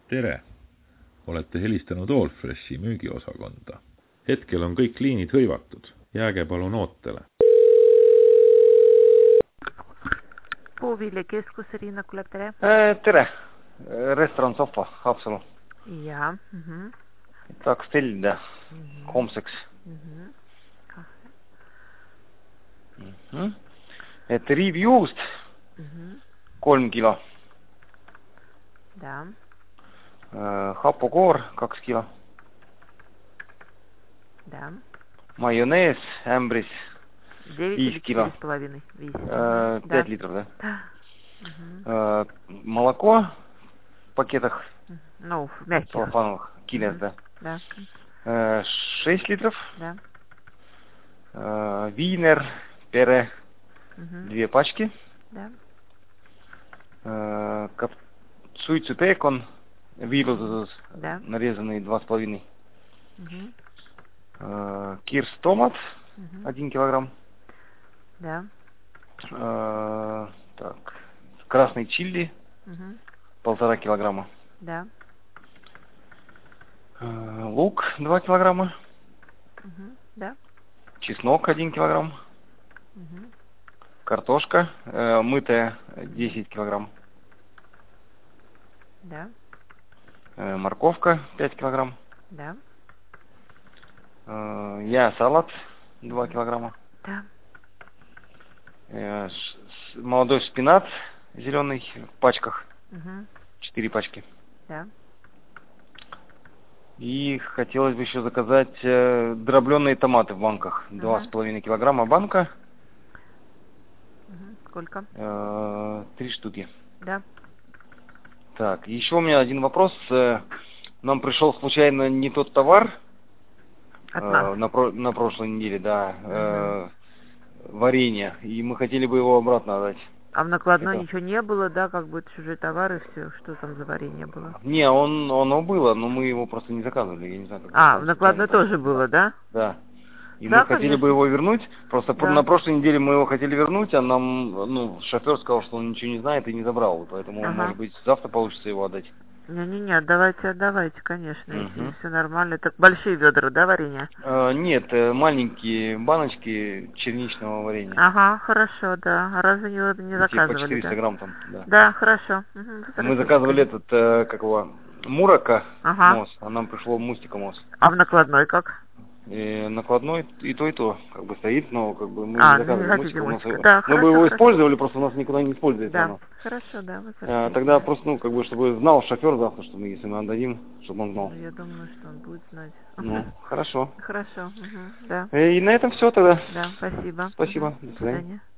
Tere! Olete helistanud Allfreshi müügiosakonda. Hetkel on kõik liinid hõivatud. Jääge palun ootele. Puuviljakeskus, Riina Kulep, tere! Tere! Restoran Sofa, Haapsalu. Jaa. Tahaks tellida homseks. Et riivjuust 3 kilo. Да. Hapukoor 2 kilo. Да. Майонез ämbris 5 кило. 4,5. 5 литров, да? Молоко в пакетах. Ну, в мягких. Целлофановых, килес, да. Да. 6 литров. Да. Винер, пере, 2 пачки. Да. Суицу пекон, вирус, Да. нарезанный 2,5. Угу. Кирс томат, 1 килограмм. Да. Так, красный чили, 1,5 килограмма. Да. Лук 2 килограмма. Да. Чеснок 1 килограмм. Картошка мытая 10 килограмм. Да. Морковка 5 килограмм. Да. Салат 2 килограмма. Да. Молодой шпинат зеленый в пачках. 4 пачки. Да. И хотелось бы еще заказать дробленые томаты в банках. 2,5 килограмма банка. Сколько? 3 штуки. Да. Так, еще у меня один вопрос. Нам пришел случайно не тот товар на прошлой неделе, да, варенье, и мы хотели бы его обратно отдать. А в накладной ничего не было, да, как бы чужие товары, все, что там за варенье было? Не, оно было, но мы его просто не заказывали, я не знаю. Как в накладной тоже было, да? Да. И да, мы хотели бы его вернуть. Просто на прошлой неделе мы его хотели вернуть, а нам, шофер сказал, что он ничего не знает и не забрал. Поэтому, может быть, завтра получится его отдать. Не, отдавайте, конечно, если все нормально. Так большие ведра, да, варенья? Нет, маленькие баночки черничного варенья. Ага, хорошо, да. А разве его не заказывали? По 400 грамм там, да. Да, хорошо. Мы заказывали Мурака мос, а нам пришло Мустика мос. А в накладной как? И накладной и то, как бы стоит, но как бы мы не заказывали Мустика. Да, мы бы его использовали, просто у нас никуда не используется да. оно. Хорошо, да. Тогда просто, чтобы знал шофер завтра, чтобы если мы отдадим, чтобы он знал. Я думаю, что он будет знать. Хорошо. Хорошо, да. И на этом все тогда. Да, спасибо. Спасибо, до свидания.